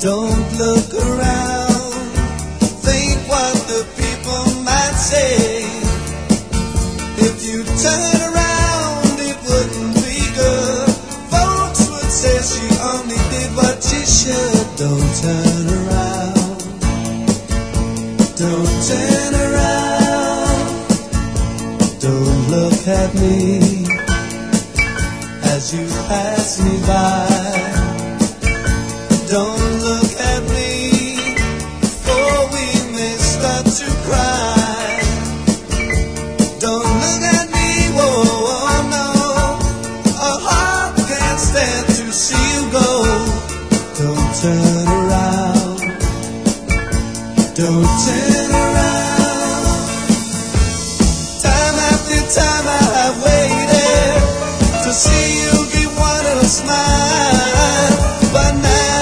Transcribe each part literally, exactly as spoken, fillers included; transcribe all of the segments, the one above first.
Don't look around, think what the people might say. If you turn around, it wouldn't be good. Folks would say she only did what she should. Don't turn around, don't turn around. Don't look at me as you pass me by. Don't look at me, for we may start to cry. Don't look at me, whoa, oh no, a heart can't stand to see you go. Don't turn around, don't turn around. Time after time I have waited to see you give one a smile, but now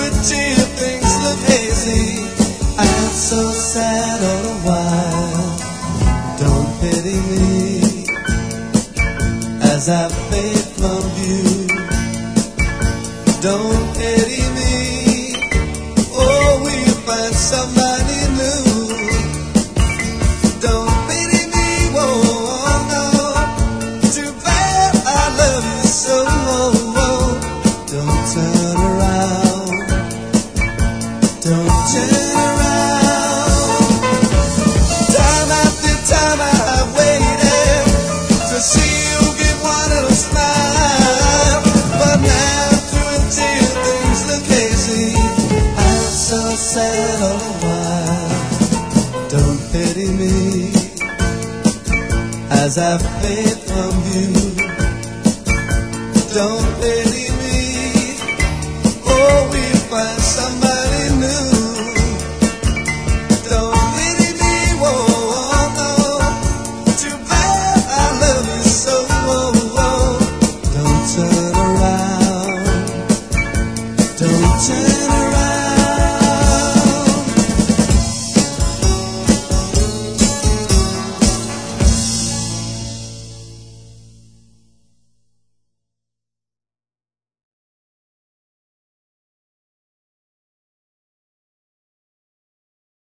I'm so sad all the while. Don't pity me as I fade from view. Don't pity me, oh, we'll find somebody new. Don't pity me, whoa, no, too bad I love you so. Don't turn around, don't turn around. Sad all the while. Don't pity me as I fade from view. Don't pity me, oh, we'll find somebody